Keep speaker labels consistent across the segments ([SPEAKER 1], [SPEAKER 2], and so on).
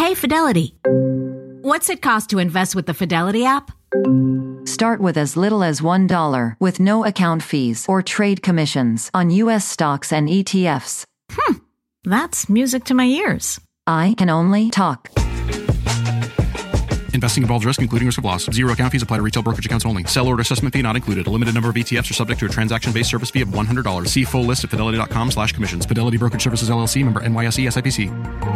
[SPEAKER 1] Hey, Fidelity. What's it cost to invest with the Fidelity app?
[SPEAKER 2] Start with as little as $1 with no account fees or trade commissions on U.S. stocks and ETFs.
[SPEAKER 1] That's music to my ears.
[SPEAKER 2] I can only talk.
[SPEAKER 3] Investing involves risk, including risk of loss. Zero account fees apply to retail brokerage accounts only. Sell order assessment fee not included. A limited number of ETFs are subject to a transaction-based service fee of $100. See full list at fidelity.com/commissions. Fidelity Brokerage Services, LLC, member NYSE, SIPC.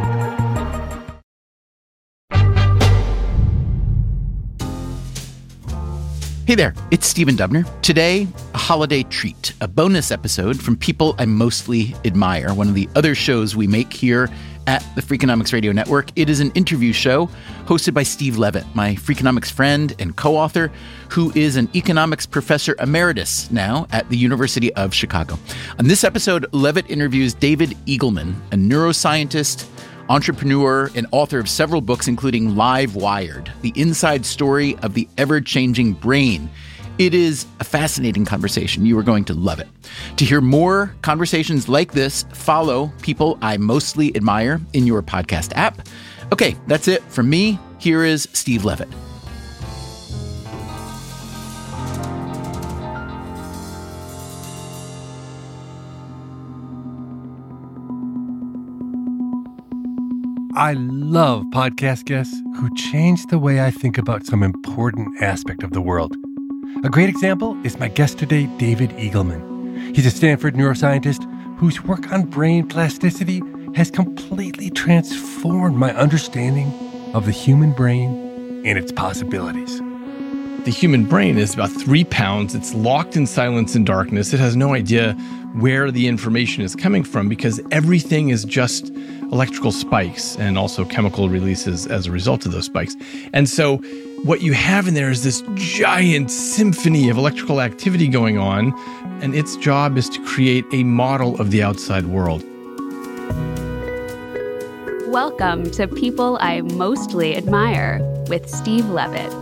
[SPEAKER 4] Hey there, it's Stephen Dubner. Today, a holiday treat, a bonus episode from People I Mostly Admire, one of the other shows we make here at the Freakonomics Radio Network. It is an interview show hosted by Steve Levitt, my Freakonomics friend and co-author, who is an economics professor emeritus now at the University of Chicago. On this episode, Levitt interviews David Eagleman, a neuroscientist, entrepreneur, and author of several books, including Live Wired, the inside story of the ever-changing brain. It is a fascinating conversation. You are going to love it. To hear more conversations like this, follow People I Mostly Admire in your podcast app. Okay, that's it from me. Here is Steve Levitt.
[SPEAKER 5] I love podcast guests who change the way I think about some important aspect of the world. A great example is my guest today, David Eagleman. He's a Stanford neuroscientist whose work on brain plasticity has completely transformed my understanding of the human brain and its possibilities.
[SPEAKER 6] The human brain is about 3 pounds. It's locked in silence and darkness. It has no idea where the information is coming from because everything is just electrical spikes and also chemical releases as a result of those spikes. And so what you have in there is this giant symphony of electrical activity going on, and its job is to create a model of the outside world.
[SPEAKER 7] Welcome to People I Mostly Admire with Steve Levitt.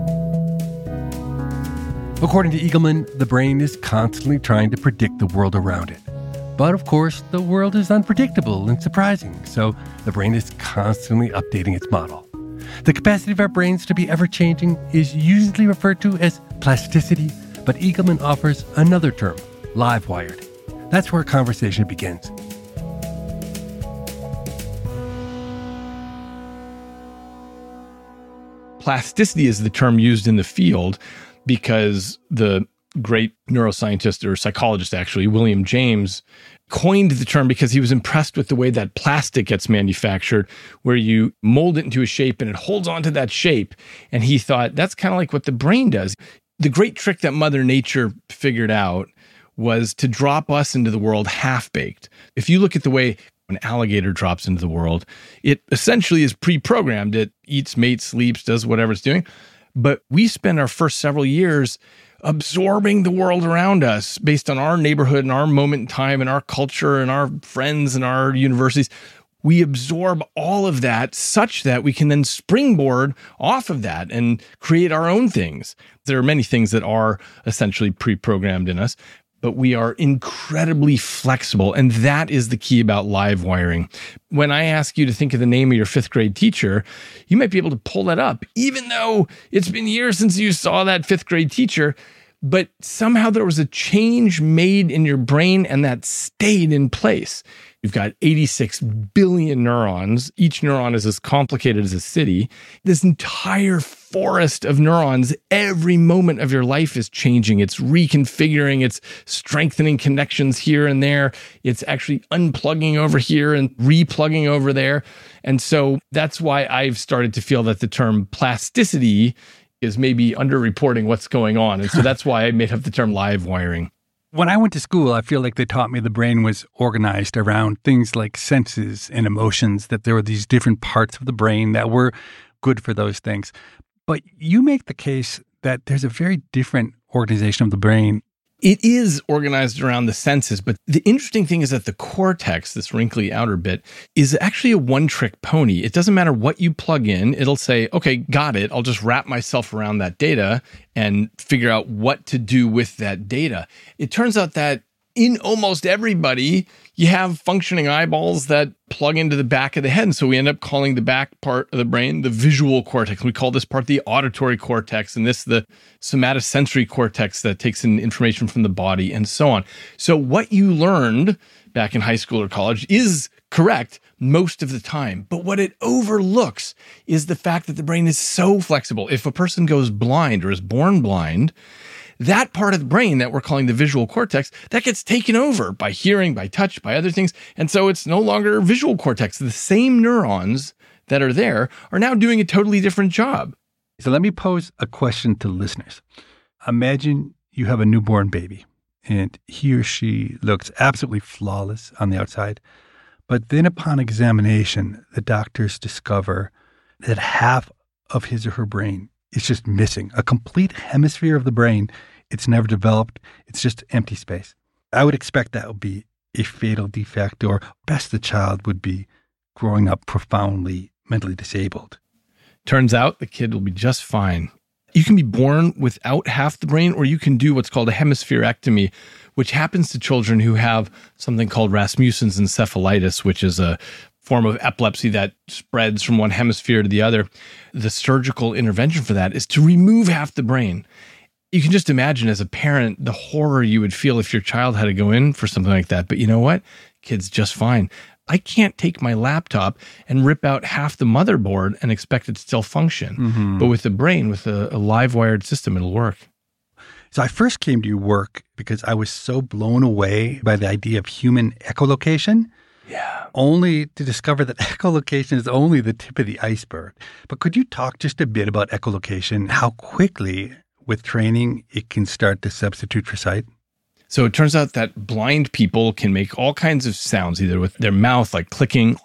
[SPEAKER 5] According to Eagleman, the brain is constantly trying to predict the world around it. But of course, the world is unpredictable and surprising, so the brain is constantly updating its model. The capacity of our brains to be ever-changing is usually referred to as plasticity, but Eagleman offers another term, live wired. That's where our conversation begins.
[SPEAKER 6] Plasticity is the term used in the field because the great neuroscientist or psychologist, actually, William James, coined the term because he was impressed with the way that plastic gets manufactured, where you mold it into a shape and it holds on to that shape. And he thought that's kind of like what the brain does. The great trick that Mother Nature figured out was to drop us into the world half-baked. If you look at the way an alligator drops into the world, it essentially is pre-programmed. It eats, mates, sleeps, does whatever it's doing. But we spend our first several years absorbing the world around us based on our neighborhood and our moment in time and our culture and our friends and our universities. We absorb all of that such that we can then springboard off of that and create our own things. There are many things that are essentially pre-programmed in us, but we are incredibly flexible. And that is the key about live wiring. When I ask you to think of the name of your 5th grade teacher, you might be able to pull that up, even though it's been years since you saw that 5th grade teacher. But somehow there was a change made in your brain and that stayed in place. You've got 86 billion neurons. Each neuron is as complicated as a city. This entire forest of neurons, every moment of your life is changing. It's reconfiguring. It's strengthening connections here and there. It's actually unplugging over here and replugging over there. And so that's why I've started to feel that the term plasticity is maybe underreporting what's going on. And so that's why I made up the term live wiring.
[SPEAKER 5] When I went to school, I feel like they taught me the brain was organized around things like senses and emotions, that there were these different parts of the brain that were good for those things. But you make the case that there's a very different organization of the brain.
[SPEAKER 6] It is organized around the senses, but the interesting thing is that the cortex, this wrinkly outer bit, is actually a one-trick pony. It doesn't matter what you plug in. It'll say, okay, got it. I'll just wrap myself around that data and figure out what to do with that data. It turns out that in almost everybody, you have functioning eyeballs that plug into the back of the head. And so we end up calling the back part of the brain the visual cortex. We call this part the auditory cortex, and this the somatosensory cortex that takes in information from the body and so on. So what you learned back in high school or college is correct most of the time. But what it overlooks is the fact that the brain is so flexible. If a person goes blind or is born blind, that part of the brain that we're calling the visual cortex, that gets taken over by hearing, by touch, by other things. And so it's no longer visual cortex. The same neurons that are there are now doing a totally different job.
[SPEAKER 5] So let me pose a question to listeners. Imagine you have a newborn baby and he or she looks absolutely flawless on the outside. But then upon examination, the doctors discover that half of his or her brain is just missing. A complete hemisphere of the brain. It's never developed. It's just empty space. I would expect that would be a fatal defect, or best the child would be growing up profoundly mentally disabled.
[SPEAKER 6] Turns out the kid will be just fine. You can be born without half the brain, or you can do what's called a hemispherectomy, which happens to children who have something called Rasmussen's encephalitis, which is a form of epilepsy that spreads from one hemisphere to the other. The surgical intervention for that is to remove half the brain. You can just imagine as a parent the horror you would feel if your child had to go in for something like that. But you know what? Kid's just fine. I can't take my laptop and rip out half the motherboard and expect it to still function. Mm-hmm. But with the brain, with a live wired system, it'll work.
[SPEAKER 5] So I first came to your work because I was so blown away by the idea of human echolocation.
[SPEAKER 6] Yeah.
[SPEAKER 5] Only to discover that echolocation is only the tip of the iceberg. But could you talk just a bit about echolocation, how quickly with training it can start to substitute for sight?
[SPEAKER 6] So it turns out that blind people can make all kinds of sounds, either with their mouth, like clicking,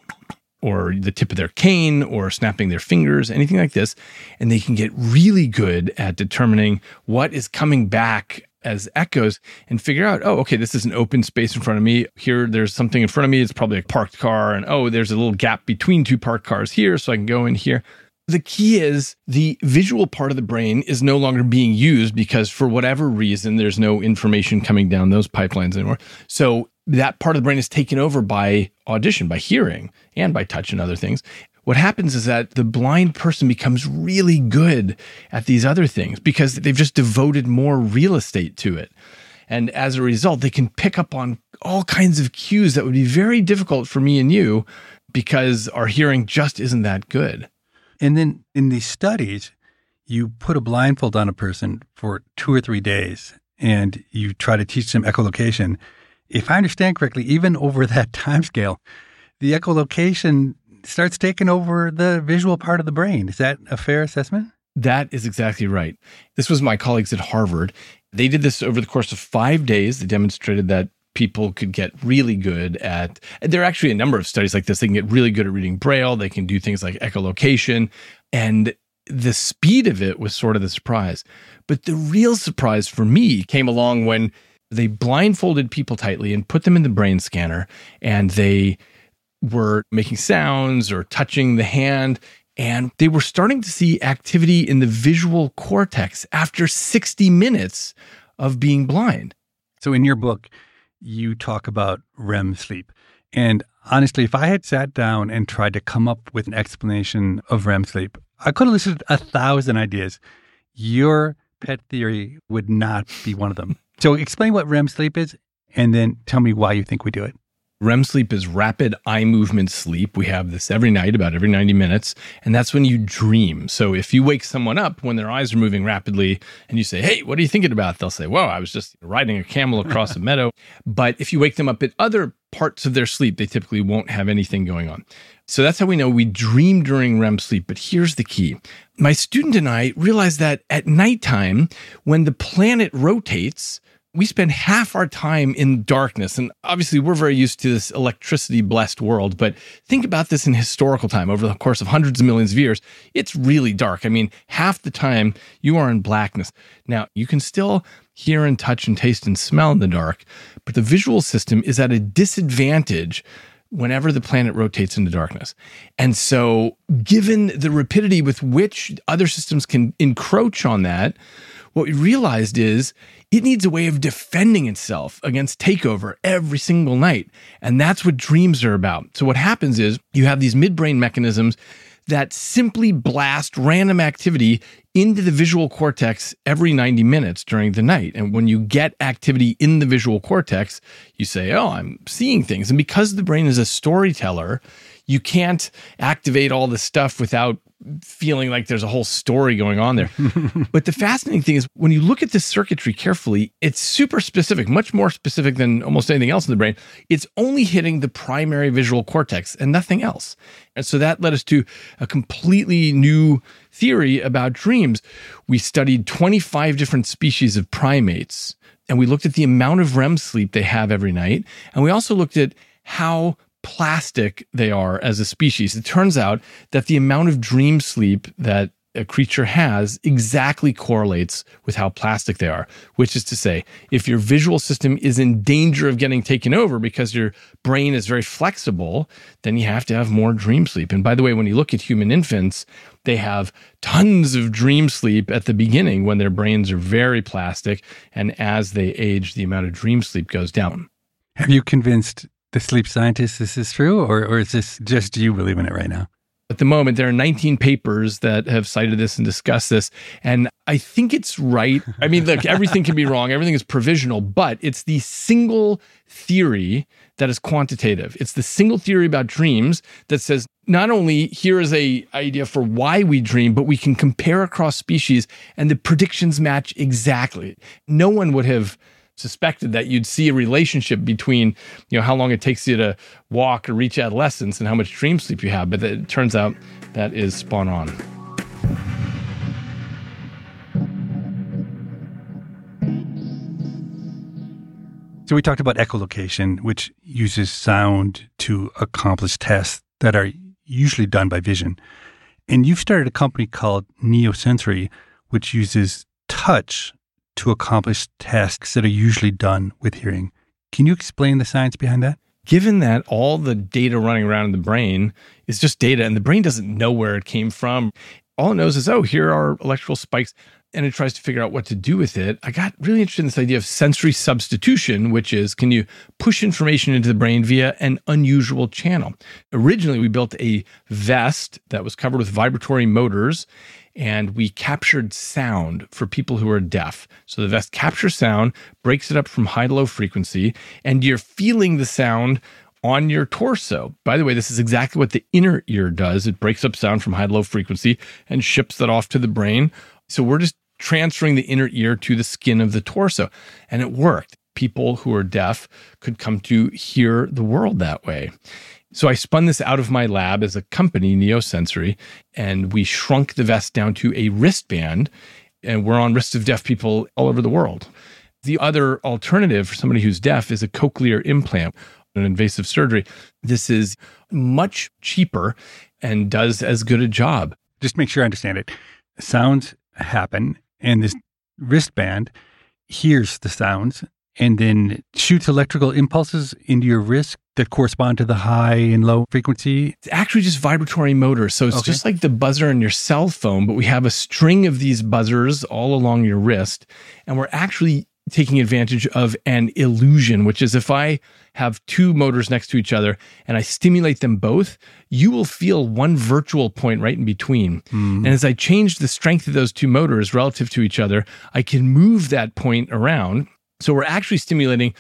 [SPEAKER 6] or the tip of their cane, or snapping their fingers, anything like this. And they can get really good at determining what is coming back as echoes and figure out, oh, okay, this is an open space in front of me. Here, there's something in front of me. It's probably a parked car. And oh, there's a little gap between two parked cars here, so I can go in here. The key is the visual part of the brain is no longer being used because for whatever reason, there's no information coming down those pipelines anymore. So that part of the brain is taken over by audition, by hearing, and by touch and other things. What happens is that the blind person becomes really good at these other things because they've just devoted more real estate to it. And as a result, they can pick up on all kinds of cues that would be very difficult for me and you because our hearing just isn't that good.
[SPEAKER 5] And then in these studies, you put a blindfold on a person for 2 or 3 days and you try to teach them echolocation. If I understand correctly, even over that time scale, the echolocation starts taking over the visual part of the brain. Is that a fair assessment?
[SPEAKER 6] That is exactly right. This was my colleagues at Harvard. They did this over the course of 5 days. They demonstrated that people could get really good at, there are actually a number of studies like this. They can get really good at reading Braille. They can do things like echolocation. And the speed of it was sort of the surprise. But the real surprise for me came along when they blindfolded people tightly and put them in the brain scanner, and they were making sounds or touching the hand, and they were starting to see activity in the visual cortex after 60 minutes of being blind.
[SPEAKER 5] So in your book, you talk about REM sleep. And honestly, if I had sat down and tried to come up with an explanation of REM sleep, I could have listed 1,000 ideas. Your pet theory would not be one of them. So explain what REM sleep is, and then tell me why you think we do it.
[SPEAKER 6] REM sleep is rapid eye movement sleep. We have this every night, about every 90 minutes, and that's when you dream. So if you wake someone up when their eyes are moving rapidly and you say, hey, what are you thinking about? They'll say, well, I was just riding a camel across a meadow. But if you wake them up at other parts of their sleep, they typically won't have anything going on. So that's how we know we dream during REM sleep. But here's the key. My student and I realized that at nighttime, when the planet rotates, we spend half our time in darkness. And obviously, we're very used to this electricity-blessed world. But think about this in historical time. Over the course of hundreds of millions of years, it's really dark. I mean, half the time, you are in blackness. Now, you can still hear and touch and taste and smell in the dark, but the visual system is at a disadvantage whenever the planet rotates into darkness. And so, given the rapidity with which other systems can encroach on that, what we realized is it needs a way of defending itself against takeover every single night. And that's what dreams are about. So what happens is you have these midbrain mechanisms that simply blast random activity into the visual cortex every 90 minutes during the night. And when you get activity in the visual cortex, you say, oh, I'm seeing things. And because the brain is a storyteller, you can't activate all this stuff without feeling like there's a whole story going on there. But the fascinating thing is when you look at this circuitry carefully, it's super specific, much more specific than almost anything else in the brain. It's only hitting the primary visual cortex and nothing else. And so that led us to a completely new theory about dreams. We studied 25 different species of primates, and we looked at the amount of REM sleep they have every night. And we also looked at how plastic they are as a species. It turns out that the amount of dream sleep that a creature has exactly correlates with how plastic they are, which is to say, if your visual system is in danger of getting taken over because your brain is very flexible, then you have to have more dream sleep. And by the way, when you look at human infants, they have tons of dream sleep at the beginning when their brains are very plastic. And as they age, the amount of dream sleep goes down.
[SPEAKER 5] Have you convinced the sleep scientists this is true, or is this just you believe in it right now?
[SPEAKER 6] At the moment, there are 19 papers that have cited this and discussed this, and I think it's right. I mean, look, everything can be wrong. Everything is provisional, but it's the single theory that is quantitative. It's the single theory about dreams that says not only here is an idea for why we dream, but we can compare across species, and the predictions match exactly. No one would have suspected that you'd see a relationship between, how long it takes you to walk or reach adolescence and how much dream sleep you have. But it turns out that is spot on.
[SPEAKER 5] So we talked about echolocation, which uses sound to accomplish tasks that are usually done by vision. And you've started a company called Neosensory, which uses touch to accomplish tasks that are usually done with hearing. Can you explain the science behind that?
[SPEAKER 6] Given that all the data running around in the brain is just data and the brain doesn't know where it came from, all it knows is, oh, here are electrical spikes, and it tries to figure out what to do with it. I got really interested in this idea of sensory substitution, which is, can you push information into the brain via an unusual channel? Originally, we built a vest that was covered with vibratory motors, and we captured sound for people who are deaf. So the vest captures sound, breaks it up from high to low frequency, and you're feeling the sound on your torso. By the way, this is exactly what the inner ear does. It breaks up sound from high to low frequency and ships that off to the brain. So we're just transferring the inner ear to the skin of the torso. And it worked. People who are deaf could come to hear the world that way. So I spun this out of my lab as a company, Neosensory, and we shrunk the vest down to a wristband, and we're on wrists of deaf people all over the world. The other alternative for somebody who's deaf is a cochlear implant, an invasive surgery. This is much cheaper and does as good a job.
[SPEAKER 5] Just make sure I understand it. Sounds happen, and this wristband hears the sounds and then shoots electrical impulses into your wrist that correspond to the high and low frequency?
[SPEAKER 6] It's actually just vibratory motors. So it's just like the buzzer on your cell phone, but we have a string of these buzzers all along your wrist. And we're actually taking advantage of an illusion, which is if I have two motors next to each other and I stimulate them both, you will feel one virtual point right in between. And as I change the strength of those two motors relative to each other, I can move that point around. So we're actually stimulating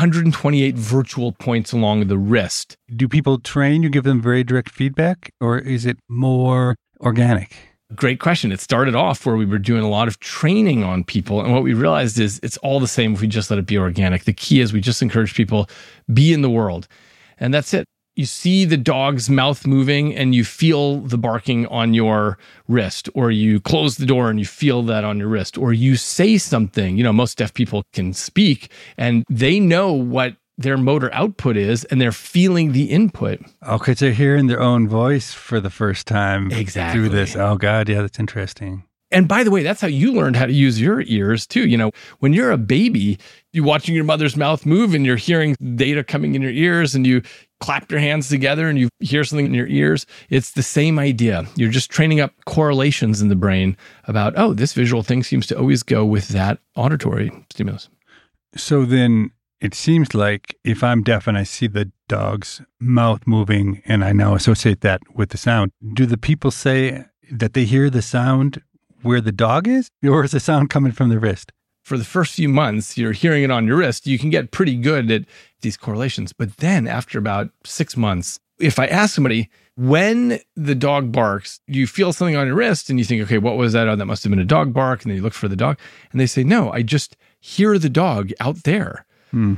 [SPEAKER 6] 128 virtual points along the wrist.
[SPEAKER 5] Do people train? You give them very direct feedback, or is it more organic?
[SPEAKER 6] Great question. It started off where we were doing a lot of training on people. And what we realized is it's all the same if we just let it be organic. The key is we just encourage people, be in the world. And that's it. You see the dog's mouth moving and you feel the barking on your wrist, or you close the door and you feel that on your wrist, or you say something. Most deaf people can speak and they know what their motor output is and they're feeling the input.
[SPEAKER 5] Okay, so they're hearing their own voice for the first time
[SPEAKER 6] through
[SPEAKER 5] this. Oh, God, yeah, that's interesting.
[SPEAKER 6] And by the way, that's how you learned how to use your ears too. When you're a baby, you're watching your mother's mouth move and you're hearing data coming in your ears and you clap your hands together and you hear something in your ears. It's the same idea. You're just training up correlations in the brain about, oh, this visual thing seems to always go with that auditory stimulus.
[SPEAKER 5] So then it seems like if I'm deaf and I see the dog's mouth moving and I now associate that with the sound, do the people say that they hear the sound where the dog is, or is the sound coming from the wrist?
[SPEAKER 6] For the first few months, you're hearing it on your wrist. You can get pretty good at these correlations. But then after about 6 months, if I ask somebody, when the dog barks, you feel something on your wrist and you think, okay, what was that? Oh, that must have been a dog bark. And then you look for the dog and they say, no, I just hear the dog out there.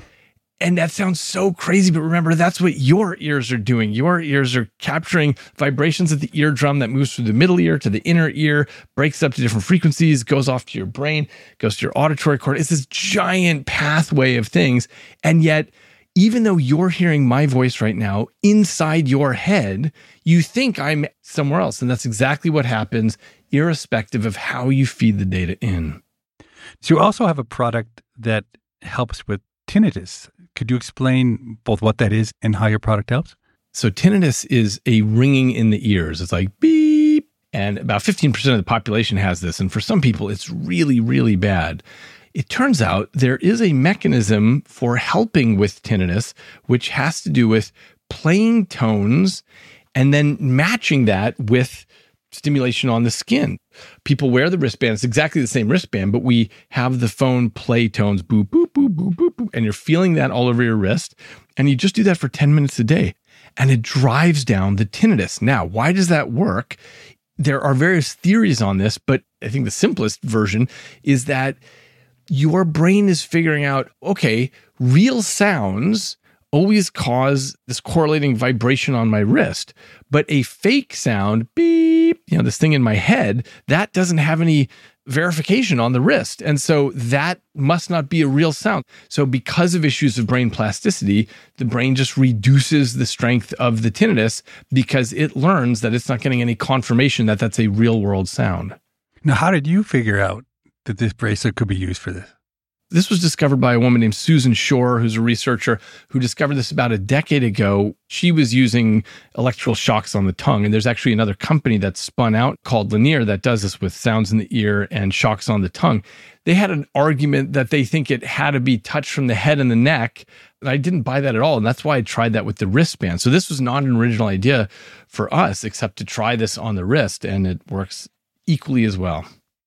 [SPEAKER 6] And that sounds so crazy, but remember, that's what your ears are doing. Your ears are capturing vibrations at the eardrum that moves through the middle ear to the inner ear, breaks up to different frequencies, goes off to your brain, goes to your auditory cord. It's this giant pathway of things. And yet, even though you're hearing my voice right now inside your head, you think I'm somewhere else. And that's exactly what happens, irrespective of how you feed the data in.
[SPEAKER 5] So you also have a product that helps with tinnitus. Could you explain both what that is and how your product helps?
[SPEAKER 6] So tinnitus is a ringing in the ears. It's like beep. And about 15% of the population has this. And for some people, it's really, really bad. It turns out there is a mechanism for helping with tinnitus, which has to do with playing tones and then matching that with stimulation on the skin. People wear the wristband. It's exactly the same wristband, but we have the phone play tones, boop, boop, boop, boop, boop, boop, and you're feeling that all over your wrist. And you just do that for 10 minutes a day, and it drives down the tinnitus. Now, why does that work? There are various theories on this, but I think the simplest version is that your brain is figuring out, okay, real sounds always cause this correlating vibration on my wrist, but a fake sound, beep, this thing in my head, that doesn't have any verification on the wrist. And so that must not be a real sound. So because of issues of brain plasticity, the brain just reduces the strength of the tinnitus because it learns that it's not getting any confirmation that that's a real world sound.
[SPEAKER 5] Now, how did you figure out that this bracelet could be used for this?
[SPEAKER 6] This was discovered by a woman named Susan Shore, who's a researcher who discovered this about a decade ago. She was using electrical shocks on the tongue. And there's actually another company that's spun out called Linear that does this with sounds in the ear and shocks on the tongue. They had an argument that they think it had to be touched from the head and the neck. And I didn't buy that at all. And that's why I tried that with the wristband. So this was not an original idea for us, except to try this on the wrist. And it works equally as well.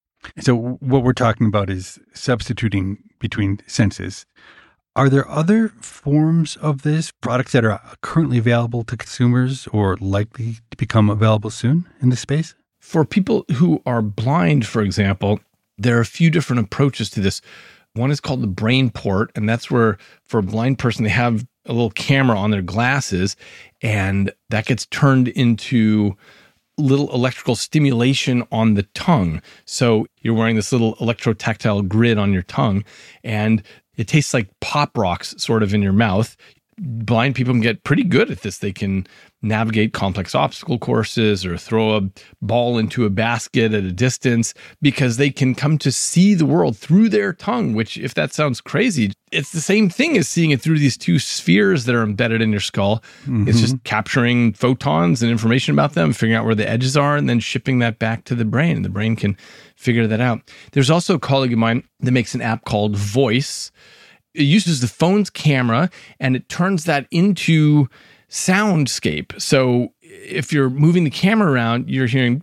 [SPEAKER 5] So what we're talking about is substituting between senses. Are there other forms of this, products that are currently available to consumers or likely to become available soon in this space?
[SPEAKER 6] For people who are blind, for example, there are a few different approaches to this. One is called the brain port, and that's where for a blind person, they have a little camera on their glasses, and that gets turned into little electrical stimulation on the tongue. So you're wearing this little electrotactile grid on your tongue, and it tastes like Pop Rocks sort of in your mouth. Blind people can get pretty good at this. They can navigate complex obstacle courses or throw a ball into a basket at a distance because they can come to see the world through their tongue, which, if that sounds crazy, it's the same thing as seeing it through these two spheres that are embedded in your skull. Mm-hmm. It's just capturing photons and information about them, figuring out where the edges are, and then shipping that back to the brain. And the brain can figure that out. There's also a colleague of mine that makes an app called Voice. It uses the phone's camera and it turns that into soundscape. So if you're moving the camera around, you're hearing,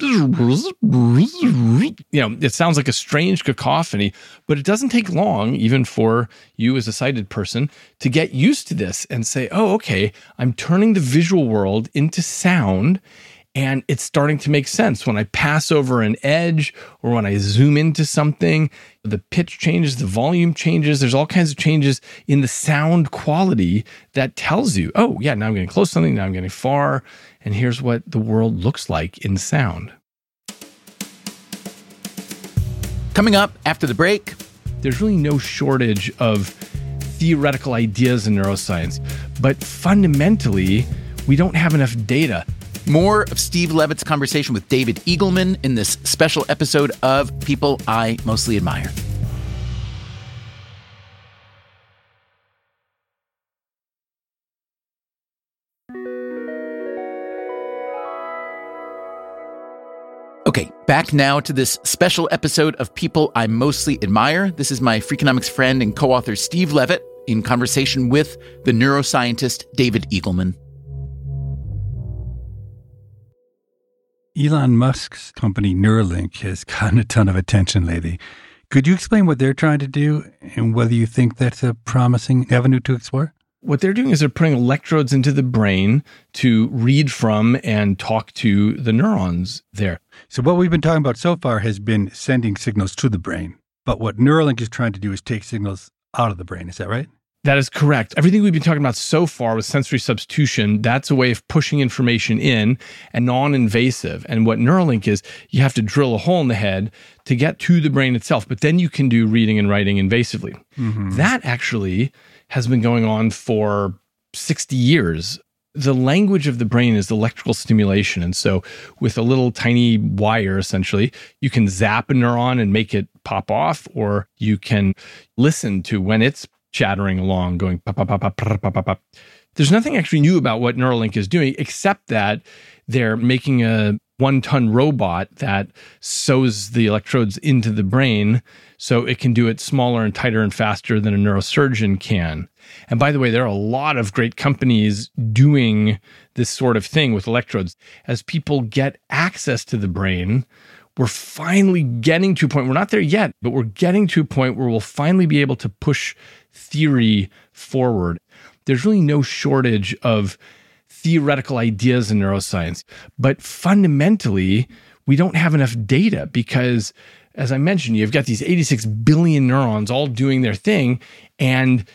[SPEAKER 6] it sounds like a strange cacophony, but it doesn't take long, even for you as a sighted person, to get used to this and say, oh, okay, I'm turning the visual world into sound. And it's starting to make sense. When I pass over an edge or when I zoom into something, the pitch changes, the volume changes. There's all kinds of changes in the sound quality that tells you, oh, yeah, now I'm getting close to something, now I'm getting far. And here's what the world looks like in sound.
[SPEAKER 4] Coming up after the break,
[SPEAKER 6] there's really no shortage of theoretical ideas in neuroscience. But fundamentally, we don't have enough data.
[SPEAKER 4] More of Steve Levitt's conversation with David Eagleman in this special episode of People I Mostly Admire. Okay, back now to this special episode of People I Mostly Admire. This is my Freakonomics friend and co-author Steve Levitt in conversation with the neuroscientist David Eagleman.
[SPEAKER 8] Elon Musk's company Neuralink has gotten a ton of attention lately. Could you explain what they're trying to do and whether you think that's a promising avenue to explore?
[SPEAKER 6] What they're doing is they're putting electrodes into the brain to read from and talk to the neurons there.
[SPEAKER 8] So what we've been talking about so far has been sending signals to the brain. But what Neuralink is trying to do is take signals out of the brain. Is that right?
[SPEAKER 6] That is correct. Everything we've been talking about so far with sensory substitution, that's a way of pushing information in and non-invasive. And what Neuralink is, you have to drill a hole in the head to get to the brain itself, but then you can do reading and writing invasively. Mm-hmm. That actually has been going on for 60 years. The language of the brain is electrical stimulation. And so with a little tiny wire, essentially, you can zap a neuron and make it pop off, or you can listen to when it's chattering along, going pop, pop, pop, pop, pop, pop, pop, pop. There's nothing actually new about what Neuralink is doing, except that they're making a 1-ton robot that sews the electrodes into the brain so it can do it smaller and tighter and faster than a neurosurgeon can. And by the way, there are a lot of great companies doing this sort of thing with electrodes. As people get access to the brain, we're finally getting to a point, we're not there yet, but we're getting to a point where we'll finally be able to push theory forward. There's really no shortage of theoretical ideas in neuroscience, but fundamentally, we don't have enough data because, as I mentioned, you've got these 86 billion neurons all doing their thing, and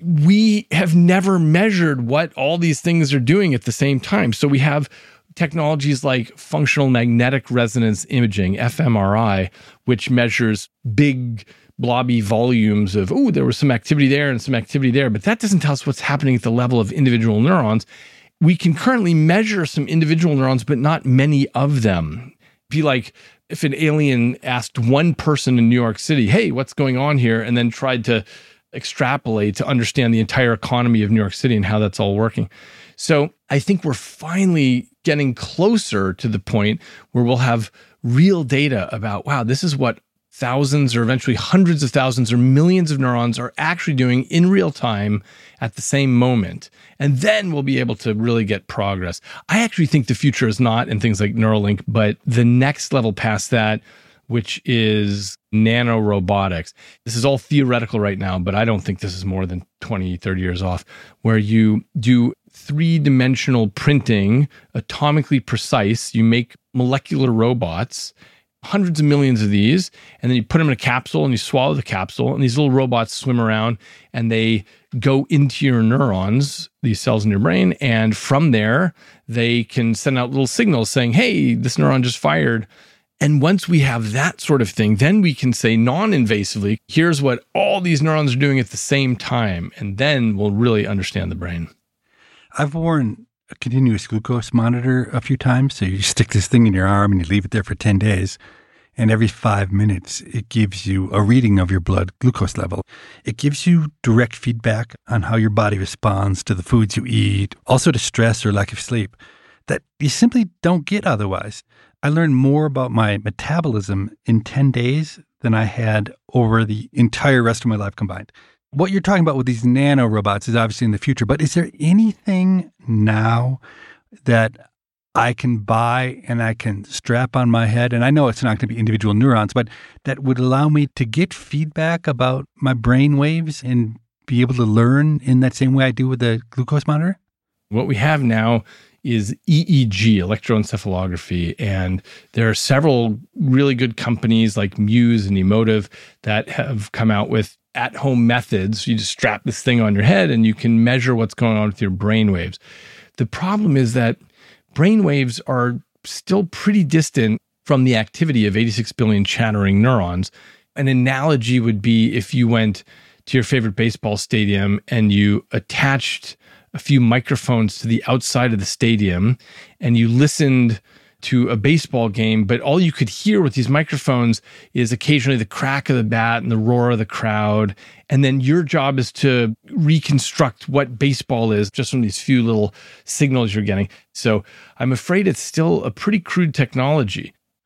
[SPEAKER 6] we have never measured what all these things are doing at the same time. So we have technologies like functional magnetic resonance imaging, fMRI, which measures big blobby volumes of, oh, there was some activity there and some activity there, but that doesn't tell us what's happening at the level of individual neurons. We can currently measure some individual neurons, but not many of them. Be like if an alien asked one person in New York City, hey, what's going on here? And then tried to extrapolate to understand the entire economy of New York City and how that's all working. So I think we're finally getting closer to the point where we'll have real data about, wow, this is what thousands or eventually hundreds of thousands or millions of neurons are actually doing in real time at the same moment. And then we'll be able to really get progress. I actually think the future is not in things like Neuralink, but the next level past that, which is nanorobotics. This is all theoretical right now, but I don't think this is more than 20, 30 years off, where you do three-dimensional printing, atomically precise. You make molecular robots, hundreds of millions of these, and then you put them in a capsule and you swallow the capsule, and these little robots swim around and they go into your neurons, these cells in your brain, and from there, they can send out little signals saying, hey, this neuron just fired. And once we have that sort of thing, then we can say non-invasively, here's what all these neurons are doing at the same time, and then we'll really understand the brain.
[SPEAKER 8] I've worn a continuous glucose monitor a few times. So you stick this thing in your arm and you leave it there for 10 days. And every 5 minutes, it gives you a reading of your blood glucose level. It gives you direct feedback on how your body responds to the foods you eat, also to stress or lack of sleep, that you simply don't get otherwise. I learned more about my metabolism in 10 days than I had over the entire rest of my life combined. What you're talking about with these nanorobots is obviously in the future, but is there anything now that I can buy and I can strap on my head? And I know it's not going to be individual neurons, but that would allow me to get feedback about my brain waves and be able to learn in that same way I do with the glucose monitor?
[SPEAKER 6] What we have now is EEG, electroencephalography. And there are several really good companies like Muse and Emotive that have come out with at-home methods. You just strap this thing on your head and you can measure what's going on with your brain waves. The problem is that brain waves are still pretty distant from the activity of 86 billion chattering neurons. An analogy would be if you went to your favorite baseball stadium and you attached a few microphones to the outside of the stadium and you listened to a baseball game, but all you could hear with these microphones is occasionally the crack of the bat and the roar of the crowd. And then your job is to reconstruct what baseball is just from these few little signals you're getting. So I'm afraid it's still a pretty crude technology.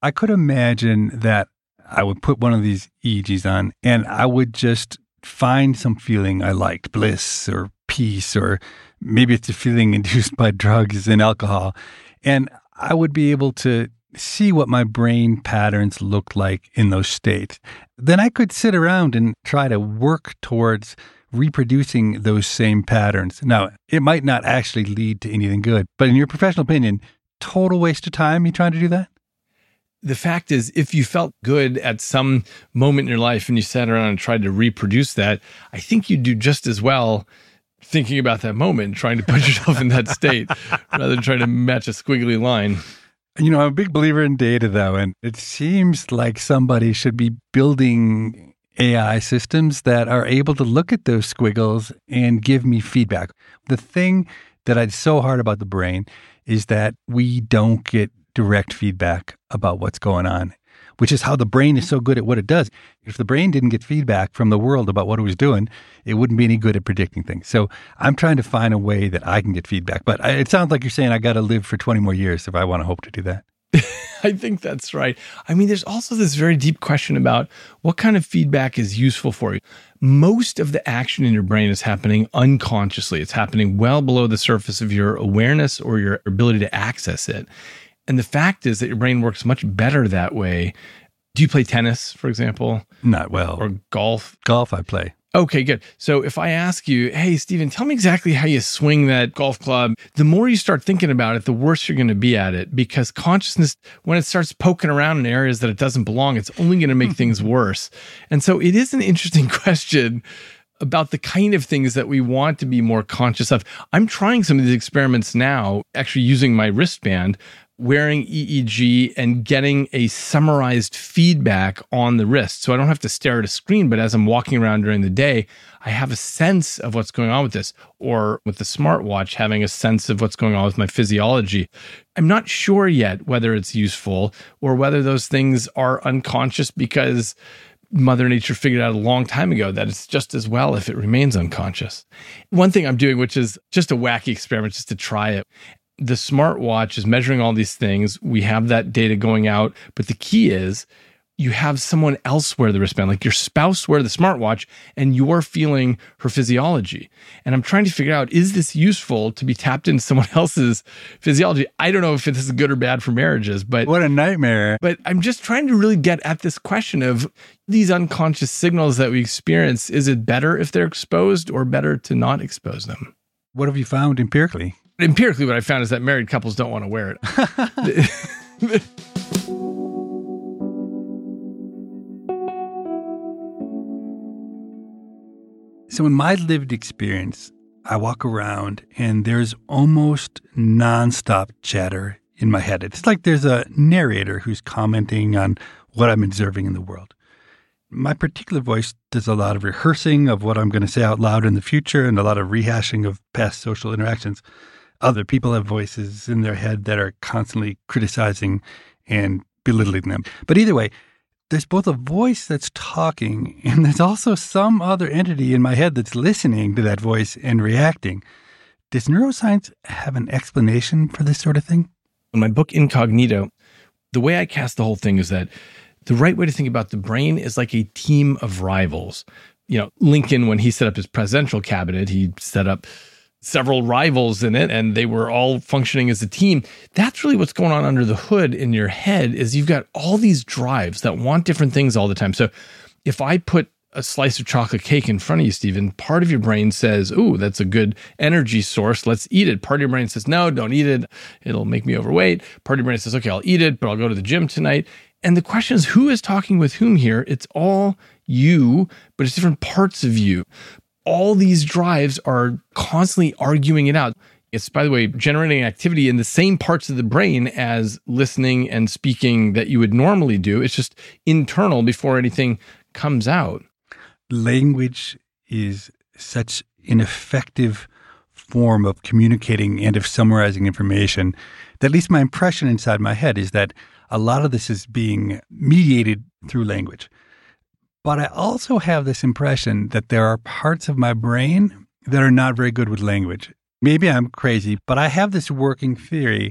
[SPEAKER 8] I could imagine that I would put one of these EEGs on and I would just find some feeling I liked, bliss or peace, or maybe it's a feeling induced by drugs and alcohol. And I would be able to see what my brain patterns looked like in those states. Then I could sit around and try to work towards reproducing those same patterns. Now, it might not actually lead to anything good, but in your professional opinion, total waste of time, you trying to do that?
[SPEAKER 6] The fact is, if you felt good at some moment in your life and you sat around and tried to reproduce that, I think you'd do just as well thinking about that moment, trying to put yourself in that state rather than trying to match a squiggly line.
[SPEAKER 8] You know, I'm a big believer in data, though, and it seems like somebody should be building AI systems that are able to look at those squiggles and give me feedback. The thing that is so hard about the brain is that we don't get direct feedback about what's going on, which is how the brain is so good at what it does. If the brain didn't get feedback from the world about what it was doing, it wouldn't be any good at predicting things. So I'm trying to find a way that I can get feedback. But it sounds like you're saying I got to live for 20 more years if I want to hope to do that.
[SPEAKER 6] I think that's right. I mean, there's also this very deep question about what kind of feedback is useful for you. Most of the action in your brain is happening unconsciously. It's happening well below the surface of your awareness or your ability to access it. And the fact is that your brain works much better that way. Do you play tennis, for example?
[SPEAKER 8] Not well.
[SPEAKER 6] Or golf?
[SPEAKER 8] Golf I play.
[SPEAKER 6] Okay, good. So if I ask you, hey, Stephen, tell me exactly how you swing that golf club, the more you start thinking about it, the worse you're going to be at it, because consciousness, when it starts poking around in areas that it doesn't belong, it's only going to make things worse. And so it is an interesting question about the kind of things that we want to be more conscious of. I'm trying some of these experiments now, actually using my wristband, wearing EEG and getting a summarized feedback on the wrist. So I don't have to stare at a screen, but as I'm walking around during the day, I have a sense of what's going on with this, or with the smartwatch, having a sense of what's going on with my physiology. I'm not sure yet whether it's useful or whether those things are unconscious because Mother Nature figured out a long time ago that it's just as well if it remains unconscious. One thing I'm doing, which is just a wacky experiment, just to try it. The smartwatch is measuring all these things. We have that data going out, but the key is you have someone else wear the wristband, like your spouse wear the smartwatch, and you're feeling her physiology. And I'm trying to figure out, is this useful to be tapped into someone else's physiology? I don't know if this is good or bad for marriages, but
[SPEAKER 8] what a nightmare.
[SPEAKER 6] But I'm just trying to really get at this question of these unconscious signals that we experience. Is it better if they're exposed or better to not expose them?
[SPEAKER 8] What have you found empirically?
[SPEAKER 6] Empirically, what I found is that married couples don't want to wear it.
[SPEAKER 8] So in my lived experience, I walk around and there's almost nonstop chatter in my head. It's like there's a narrator who's commenting on what I'm observing in the world. My particular voice does a lot of rehearsing of what I'm going to say out loud in the future and a lot of rehashing of past social interactions. Other people have voices in their head that are constantly criticizing and belittling them. But either way, there's both a voice that's talking and there's also some other entity in my head that's listening to that voice and reacting. Does neuroscience have an explanation for this sort of thing?
[SPEAKER 6] In my book, Incognito, the way I cast the whole thing is that the right way to think about the brain is like a team of rivals. You know, Lincoln, when he set up his presidential cabinet, he set up several rivals in it, and they were all functioning as a team. That's really what's going on under the hood in your head, is you've got all these drives that want different things all the time. So if I put a slice of chocolate cake in front of you, Stephen, part of your brain says, ooh, that's a good energy source. Let's eat it. Part of your brain says, no, don't eat it. It'll make me overweight. Part of your brain says, okay, I'll eat it, but I'll go to the gym tonight. And the question is, who is talking with whom here? It's all you, but it's different parts of you. All these drives are constantly arguing it out. It's, by the way, generating activity in the same parts of the brain as listening and speaking that you would normally do. It's just internal before anything comes out.
[SPEAKER 8] Language is such an effective form of communicating and of summarizing information that at least my impression inside my head is that a lot of this is being mediated through language. But I also have this impression that there are parts of my brain that are not very good with language. Maybe I'm crazy, but I have this working theory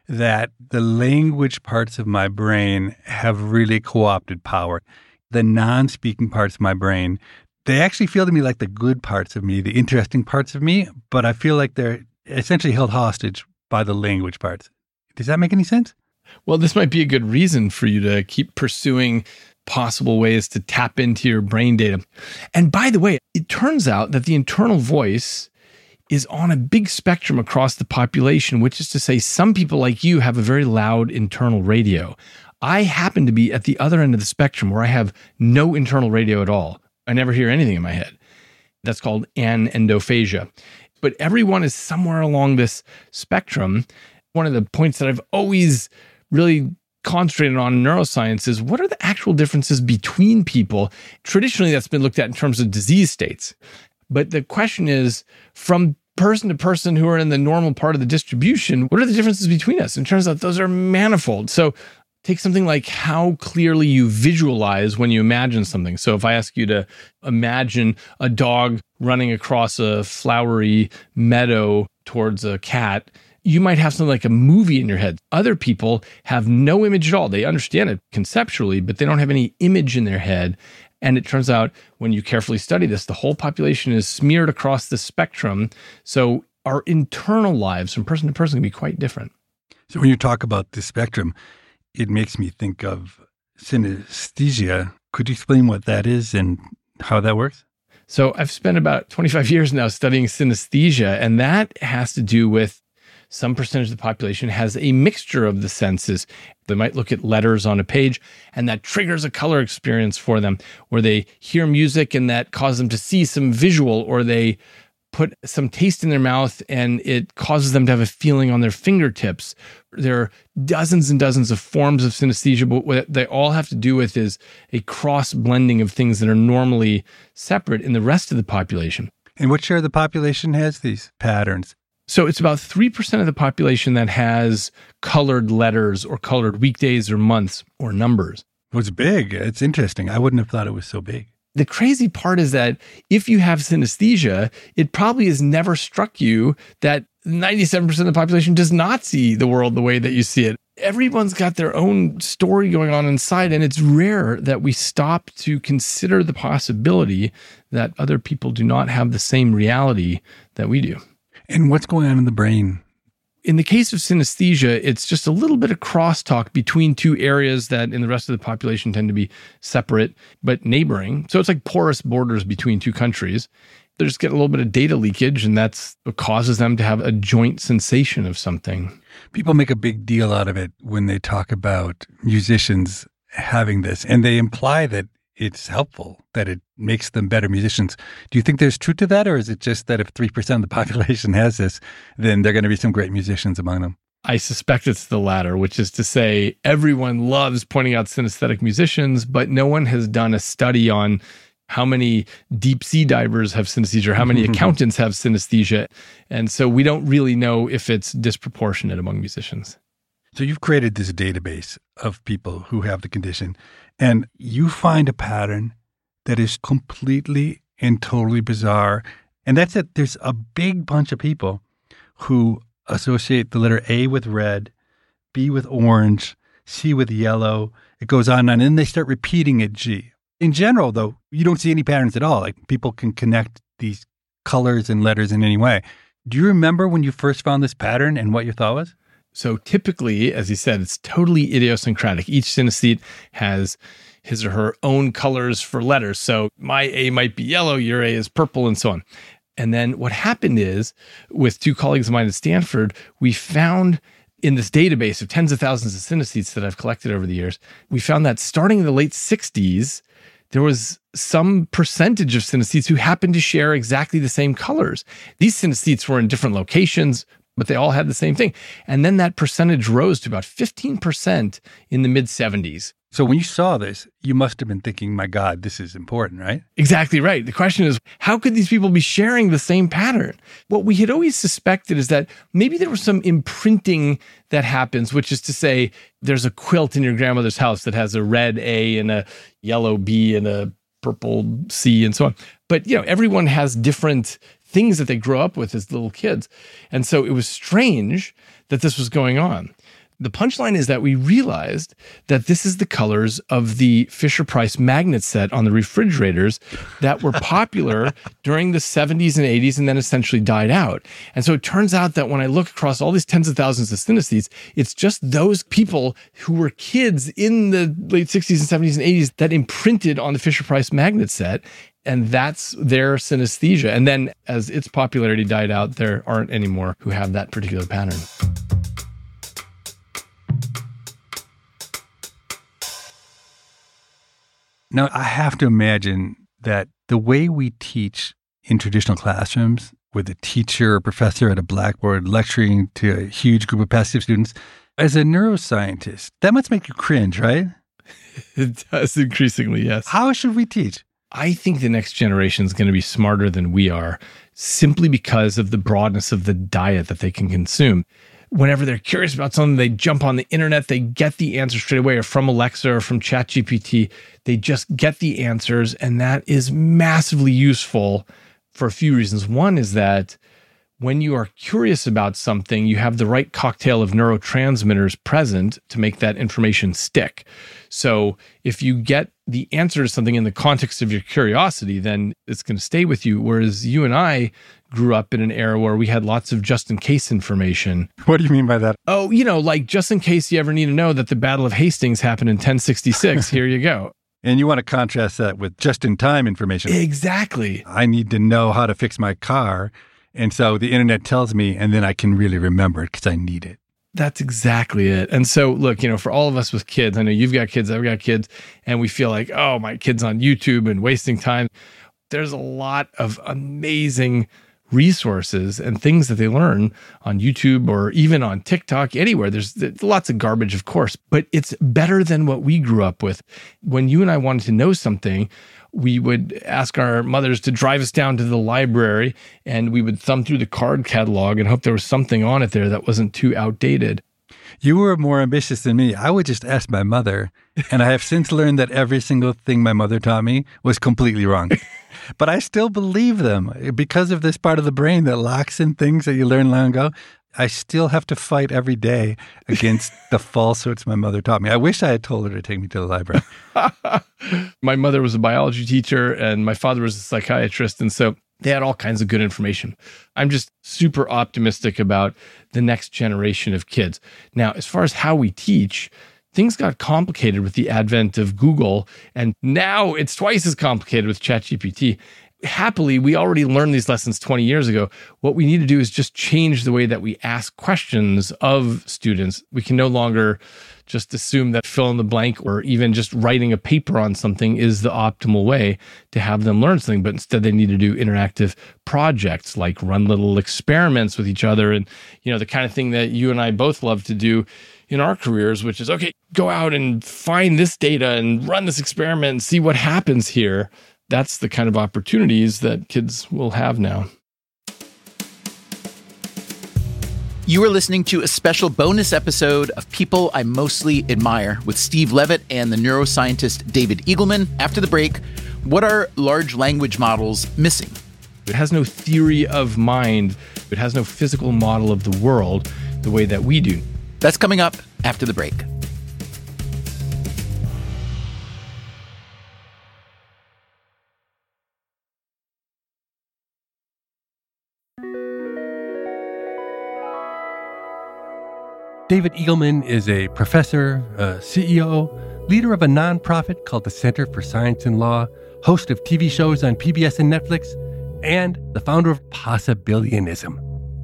[SPEAKER 8] that the language parts of my brain have really co-opted power. The non-speaking parts of my brain, they actually feel to me like the good parts of me, the interesting parts of me, but I feel like they're essentially held hostage by the language parts. Does that make any sense?
[SPEAKER 6] Well, this might be a good reason for you to keep pursuing possible ways to tap into your brain data. And by the way, it turns out that the internal voice is on a big spectrum across the population, which is to say some people like you have a very loud internal radio. I happen to be at the other end of the spectrum where I have no internal radio at all. I never hear anything in my head. That's called anendophagia. But everyone is somewhere along this spectrum. One of the points that I've always really concentrated on in neuroscience is what are the actual differences between people? Traditionally, that's been looked at in terms of disease states. But the question is, from person to person who are in the normal part of the distribution, what are the differences between us? And it turns out those are manifold. So take something like how clearly you visualize when you imagine something. So if I ask you to imagine a dog running across a flowery meadow towards a cat, you might have something like a movie in your head. Other people have no image at all. They understand it conceptually, but they don't have any image in their head. And it turns out when you carefully study this, the whole population is smeared across the spectrum. So our internal lives from person to person can be quite different.
[SPEAKER 8] So when you talk about the spectrum, it makes me think of synesthesia. Could you explain what that is and how that works?
[SPEAKER 6] So I've spent about 25 years now studying synesthesia, and that has to do with some percentage of the population has a mixture of the senses. They might look at letters on a page, and that triggers a color experience for them, or they hear music and that causes them to see some visual, or they put some taste in their mouth and it causes them to have a feeling on their fingertips. There are dozens and dozens of forms of synesthesia, but what they all have to do with is a cross-blending of things that are normally separate in the rest of the population.
[SPEAKER 8] And what share of the population has these patterns?
[SPEAKER 6] So it's about 3% of the population that has colored letters or colored weekdays or months or numbers.
[SPEAKER 8] Well, it's big. It's interesting. I wouldn't have thought it was so big.
[SPEAKER 6] The crazy part is that if you have synesthesia, it probably has never struck you that 97% of the population does not see the world the way that you see it. Everyone's got their own story going on inside, and it's rare that we stop to consider the possibility that other people do not have the same reality that we do.
[SPEAKER 8] And what's going on in the brain?
[SPEAKER 6] In the case of synesthesia, it's just a little bit of crosstalk between two areas that in the rest of the population tend to be separate but neighboring. So it's like porous borders between two countries. They just get a little bit of data leakage, and that's what causes them to have a joint sensation of something.
[SPEAKER 8] People make a big deal out of it when they talk about musicians having this, and they imply that it's helpful, that it makes them better musicians. Do you think there's truth to that, or is it just that if 3% of the population has this, then there are going to be some great musicians among them?
[SPEAKER 6] I suspect it's the latter, which is to say everyone loves pointing out synesthetic musicians, but no one has done a study on how many deep sea divers have synesthesia or how many accountants have synesthesia. And so we don't really know if it's disproportionate among musicians.
[SPEAKER 8] So you've created this database of people who have the condition, and you find a pattern that is completely and totally bizarre. And that's it. There's a big bunch of people who associate the letter A with red, B with orange, C with yellow. It goes on and then they start repeating it G. In general, though, you don't see any patterns at all. Like people can connect these colors and letters in any way. Do you remember when you first found this pattern and what your thought was?
[SPEAKER 6] So typically, as you said, it's totally idiosyncratic. Each synesthete has his or her own colors for letters. So my A might be yellow, your A is purple, and so on. And then what happened is, with two colleagues of mine at Stanford, we found in this database of tens of thousands of synesthetes that I've collected over the years, we found that starting in the late 60s, there was some percentage of synesthetes who happened to share exactly the same colors. These synesthetes were in different locations, but they all had the same thing. And then that percentage rose to about 15% in the mid-70s.
[SPEAKER 8] So when you saw this, you must have been thinking, my God, this is important, right?
[SPEAKER 6] Exactly right. The question is, how could these people be sharing the same pattern? What we had always suspected is that maybe there was some imprinting that happens, which is to say there's a quilt in your grandmother's house that has a red A and a yellow B and a purple C and so on. But, you know, everyone has different things that they grow up with as little kids. And so it was strange that this was going on. The punchline is that we realized that this is the colors of the Fisher-Price magnet set on the refrigerators that were popular during the 70s and 80s and then essentially died out. And so it turns out that when I look across all these tens of thousands of synesthetes, it's just those people who were kids in the late 60s and 70s and 80s that imprinted on the Fisher-Price magnet set. And that's their synesthesia. And then as its popularity died out, there aren't any more who have that particular pattern.
[SPEAKER 8] Now, I have to imagine that the way we teach in traditional classrooms with a teacher or professor at a blackboard lecturing to a huge group of passive students, as a neuroscientist, that must make you cringe, right?
[SPEAKER 6] It does increasingly, yes.
[SPEAKER 8] How should we teach?
[SPEAKER 6] I think the next generation is going to be smarter than we are simply because of the broadness of the diet that they can consume. Whenever they're curious about something, they jump on the internet, they get the answer straight away, or from Alexa or from ChatGPT. They just get the answers, and that is massively useful for a few reasons. One is that when you are curious about something, you have the right cocktail of neurotransmitters present to make that information stick. So if you get the answer to something in the context of your curiosity, then it's going to stay with you. Whereas you and I grew up in an era where we had lots of just in case information.
[SPEAKER 8] What do you mean by that?
[SPEAKER 6] Oh, like just in case you ever need to know that the Battle of Hastings happened in 1066, here you go.
[SPEAKER 8] And you want to contrast that with just-in-time information.
[SPEAKER 6] Exactly.
[SPEAKER 8] I need to know how to fix my car. And so the internet tells me, and then I can really remember it because I need it.
[SPEAKER 6] That's exactly it. And so, look, for all of us with kids, I know you've got kids, I've got kids, and we feel like, oh, my kid's on YouTube and wasting time. There's a lot of amazing resources and things that they learn on YouTube or even on TikTok, anywhere. There's lots of garbage, of course, but it's better than what we grew up with. When you and I wanted to know something, we would ask our mothers to drive us down to the library, and we would thumb through the card catalog and hope there was something on it there that wasn't too outdated.
[SPEAKER 8] You were more ambitious than me. I would just ask my mother, and I have since learned that every single thing my mother taught me was completely wrong. But I still believe them because of this part of the brain that locks in things that you learned long ago. I still have to fight every day against the falsehoods my mother taught me. I wish I had told her to take me to the library.
[SPEAKER 6] My mother was a biology teacher and my father was a psychiatrist. And so they had all kinds of good information. I'm just super optimistic about the next generation of kids. Now, as far as how we teach, things got complicated with the advent of Google, and now it's twice as complicated with ChatGPT. Happily, we already learned these lessons 20 years ago. What we need to do is just change the way that we ask questions of students. We can no longer just assume that fill in the blank or even just writing a paper on something is the optimal way to have them learn something. But instead, they need to do interactive projects like run little experiments with each other. And, the kind of thing that you and I both love to do in our careers, which is, okay, go out and find this data and run this experiment and see what happens here. That's the kind of opportunities that kids will have now.
[SPEAKER 4] You are listening to a special bonus episode of People I Mostly Admire with Steve Levitt and the neuroscientist David Eagleman. After the break, what are large language models missing?
[SPEAKER 6] It has no theory of mind. It has no physical model of the world the way that we do.
[SPEAKER 4] That's coming up after the break.
[SPEAKER 5] David Eagleman is a professor, a CEO, leader of a nonprofit called the Center for Science and Law, host of TV shows on PBS and Netflix, and the founder of Possibilionism.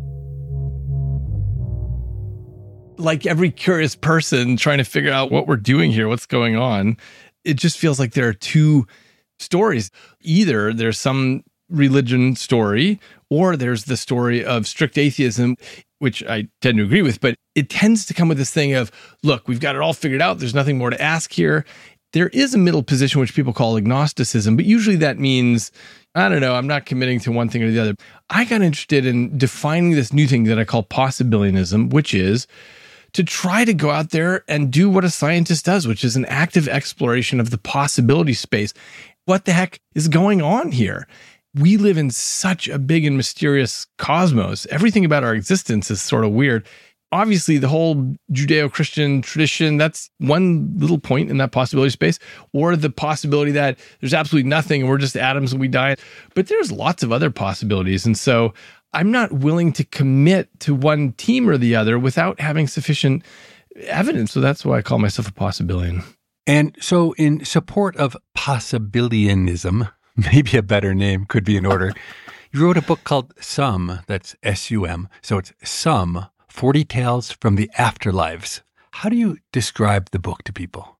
[SPEAKER 6] Like every curious person trying to figure out what we're doing here, what's going on, it just feels like there are two stories. Either there's some religion story, or there's the story of strict atheism, which I tend to agree with, but it tends to come with this thing of, look, we've got it all figured out. There's nothing more to ask here. There is a middle position, which people call agnosticism, but usually that means, I don't know, I'm not committing to one thing or the other. I got interested in defining this new thing that I call possibilionism, which is to try to go out there and do what a scientist does, which is an active exploration of the possibility space. What the heck is going on here? We live in such a big and mysterious cosmos. Everything about our existence is sort of weird. Obviously, the whole Judeo-Christian tradition, that's one little point in that possibility space, or the possibility that there's absolutely nothing and we're just atoms and we die. But there's lots of other possibilities. And so I'm not willing to commit to one team or the other without having sufficient evidence. So that's why I call myself a possibilian.
[SPEAKER 8] And so in support of possibilianism, maybe a better name could be in order, you wrote a book called Sum, that's S-U-M. So it's Sum, 40 Tales from the Afterlives. How do you describe the book to people?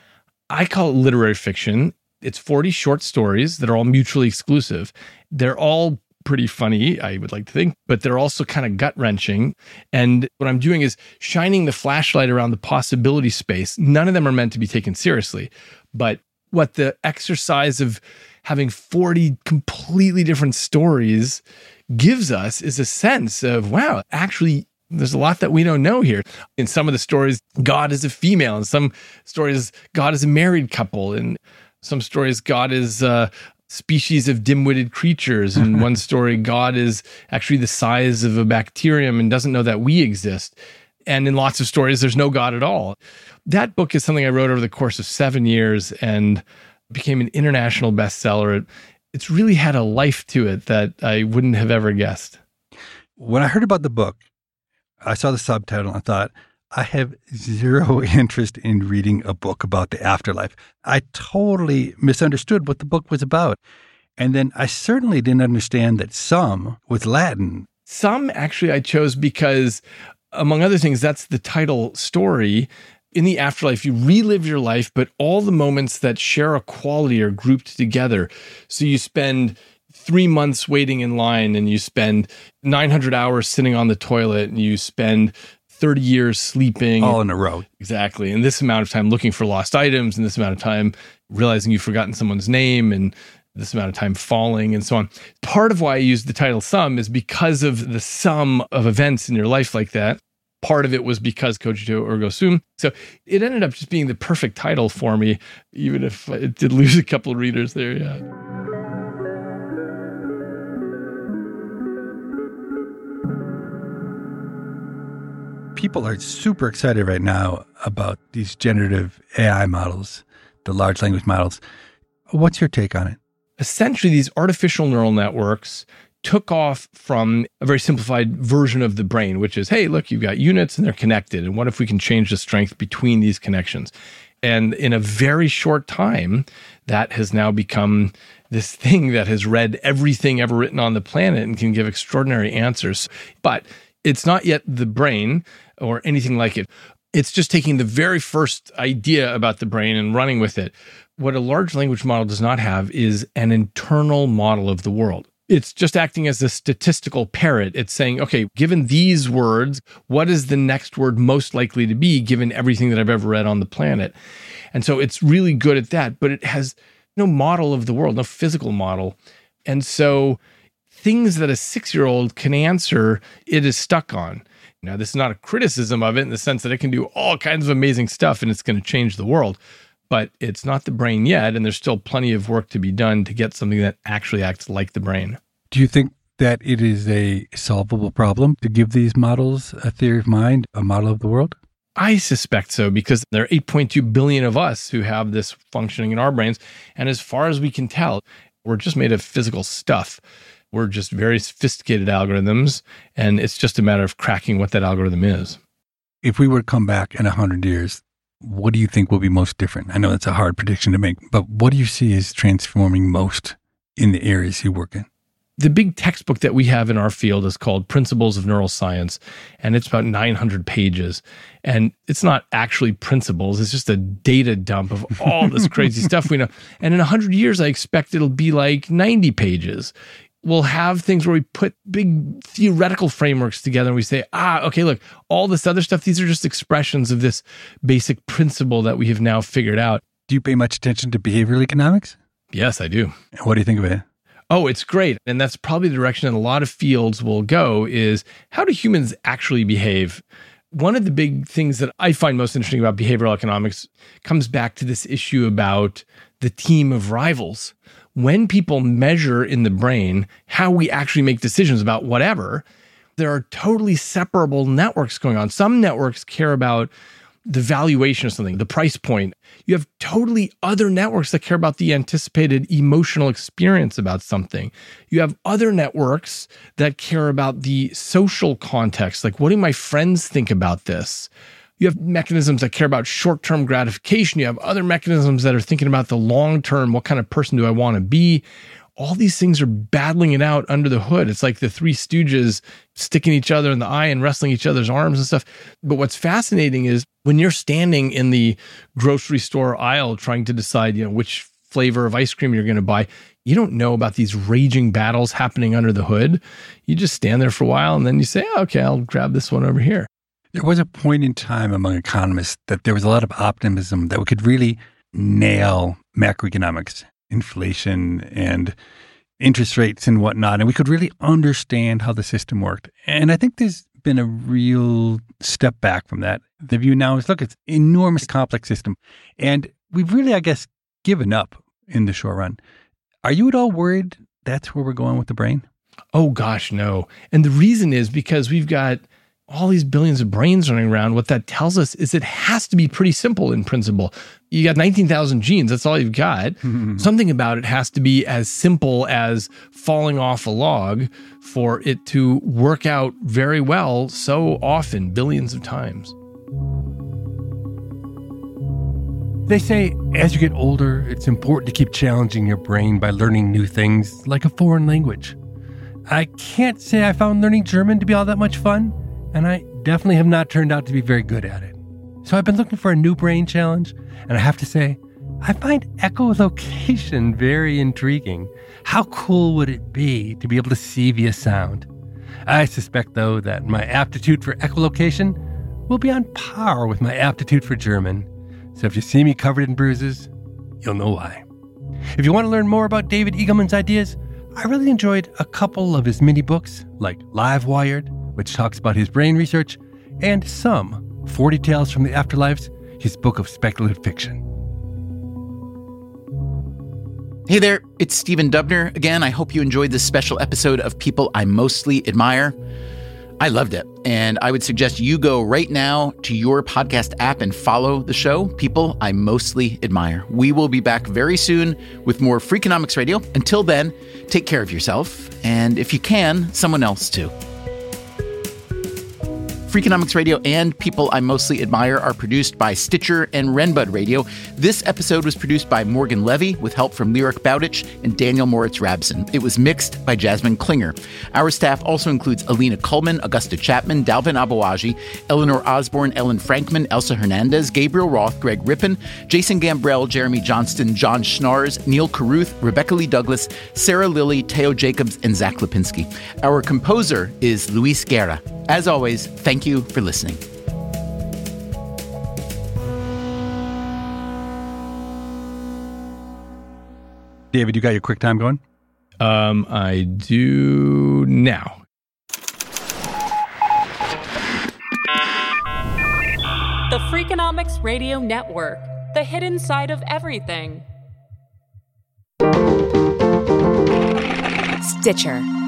[SPEAKER 6] I call it literary fiction. It's 40 short stories that are all mutually exclusive. They're all pretty funny, I would like to think, but they're also kind of gut-wrenching. And what I'm doing is shining the flashlight around the possibility space. None of them are meant to be taken seriously. But what the exercise of having 40 completely different stories gives us is a sense of, wow, actually, there's a lot that we don't know here. In some of the stories, God is a female. In some stories, God is a married couple. In some stories, God is a species of dim-witted creatures. In one story, God is actually the size of a bacterium and doesn't know that we exist. And in lots of stories, there's no God at all. That book is something I wrote over the course of 7 years and became an international bestseller. It's really had a life to it that I wouldn't have ever guessed.
[SPEAKER 8] When I heard about the book, I saw the subtitle and I thought, I have zero interest in reading a book about the afterlife. I totally misunderstood what the book was about. And then I certainly didn't understand that Sum was Latin.
[SPEAKER 6] Sum, actually, I chose because, among other things, that's the title story. In the afterlife, you relive your life, but all the moments that share a quality are grouped together. So you spend 3 months waiting in line, and you spend 900 hours sitting on the toilet, and you spend 30 years sleeping.
[SPEAKER 8] All in a row.
[SPEAKER 6] Exactly. And this amount of time looking for lost items, and this amount of time realizing you've forgotten someone's name, and this amount of time falling, and so on. Part of why I used the title Sum is because of the sum of events in your life like that. Part of it was because cogito ergo sum. So it ended up just being the perfect title for me, even if it did lose a couple of readers there, yeah.
[SPEAKER 8] People are super excited right now about these generative AI models, the large language models. What's your take on it?
[SPEAKER 6] Essentially, these artificial neural networks took off from a very simplified version of the brain, which is, hey, look, you've got units and they're connected. And what if we can change the strength between these connections? And in a very short time, that has now become this thing that has read everything ever written on the planet and can give extraordinary answers. But it's not yet the brain or anything like it. It's just taking the very first idea about the brain and running with it. What a large language model does not have is an internal model of the world. It's just acting as a statistical parrot. It's saying, okay, given these words, what is the next word most likely to be given everything that I've ever read on the planet? And so it's really good at that, but it has no model of the world, no physical model. And so things that a 6-year-old can answer, it is stuck on. Now, this is not a criticism of it in the sense that it can do all kinds of amazing stuff and it's going to change the world, but it's not the brain yet, and there's still plenty of work to be done to get something that actually acts like the brain.
[SPEAKER 8] Do you think that it is a solvable problem to give these models a theory of mind, a model of the world?
[SPEAKER 6] I suspect so, because there are 8.2 billion of us who have this functioning in our brains, and as far as we can tell, we're just made of physical stuff. We're just very sophisticated algorithms, and it's just a matter of cracking what that algorithm is.
[SPEAKER 8] If we were to come back in 100 years, what do you think will be most different? I know that's a hard prediction to make, but what do you see as transforming most in the areas you work in?
[SPEAKER 6] The big textbook that we have in our field is called Principles of Neuroscience, and it's about 900 pages. And it's not actually principles, it's just a data dump of all this crazy stuff we know. And in 100 years, I expect it'll be like 90 pages. We'll have things where we put big theoretical frameworks together and we say, okay, look, all this other stuff, these are just expressions of this basic principle that we have now figured out.
[SPEAKER 8] Do you pay much attention to behavioral economics?
[SPEAKER 6] Yes, I do.
[SPEAKER 8] What do you think of it?
[SPEAKER 6] Oh, it's great. And that's probably the direction that a lot of fields will go is, how do humans actually behave? One of the big things that I find most interesting about behavioral economics comes back to this issue about the team of rivals. When people measure in the brain how we actually make decisions about whatever, There are totally separable networks going on. Some networks care about the valuation of something, the price point. You have totally other networks that care about the anticipated emotional experience about something. You have other networks that care about the social context, like what do my friends think about this? You have mechanisms that care about short-term gratification. You have other mechanisms that are thinking about the long-term, what kind of person do I want to be? All these things are battling it out under the hood. It's like the Three Stooges sticking each other in the eye and wrestling each other's arms and stuff. But what's fascinating is when you're standing in the grocery store aisle trying to decide, which flavor of ice cream you're going to buy, you don't know about these raging battles happening under the hood. You just stand there for a while and then you say, okay, I'll grab this one over here.
[SPEAKER 8] There was a point in time among economists that there was a lot of optimism that we could really nail macroeconomics, inflation and interest rates and whatnot, and we could really understand how the system worked. And I think there's been a real step back from that. The view now is, look, it's an enormous complex system. And we've really, I guess, given up in the short run. Are you at all worried that's where we're going with the brain?
[SPEAKER 6] Oh, gosh, no. And the reason is because we've got all these billions of brains running around. What that tells us is it has to be pretty simple in principle. You got 19,000 genes. That's all you've got. Something about it has to be as simple as falling off a log for it to work out very well so often, billions of times.
[SPEAKER 5] They say as you get older, it's important to keep challenging your brain by learning new things like a foreign language. I can't say I found learning German to be all that much fun, and I definitely have not turned out to be very good at it. So I've been looking for a new brain challenge, and I have to say, I find echolocation very intriguing. How cool would it be to be able to see via sound? I suspect, though, that my aptitude for echolocation will be on par with my aptitude for German. So if you see me covered in bruises, you'll know why. If you want to learn more about David Eagleman's ideas, I really enjoyed a couple of his mini books, like Live Wired, which talks about his brain research, and Some, 40 Tales from the Afterlives, his book of speculative fiction.
[SPEAKER 4] Hey there, it's Stephen Dubner. Again, I hope you enjoyed this special episode of People I Mostly Admire. I loved it, and I would suggest you go right now to your podcast app and follow the show, People I Mostly Admire. We will be back very soon with more Freakonomics Radio. Until then, take care of yourself, and if you can, someone else too. Freakonomics Radio and People I Mostly Admire are produced by Stitcher and Renbud Radio. This episode was produced by Morgan Levy with help from Lyric Bowditch and Daniel Moritz Rabson. It was mixed by Jasmine Klinger. Our staff also includes Alina Kuhlman, Augusta Chapman, Dalvin Abawaji, Eleanor Osborne, Ellen Frankman, Elsa Hernandez, Gabriel Roth, Greg Rippin, Jason Gambrell, Jeremy Johnston, John Schnars, Neil Carruth, Rebecca Lee Douglas, Sarah Lilly, Teo Jacobs, and Zach Lipinski. Our composer is Luis Guerra. As always, thank you for listening.
[SPEAKER 8] David, you got your QuickTime going?
[SPEAKER 6] I do now.
[SPEAKER 9] The Freakonomics Radio Network, the hidden side of everything.
[SPEAKER 10] Stitcher.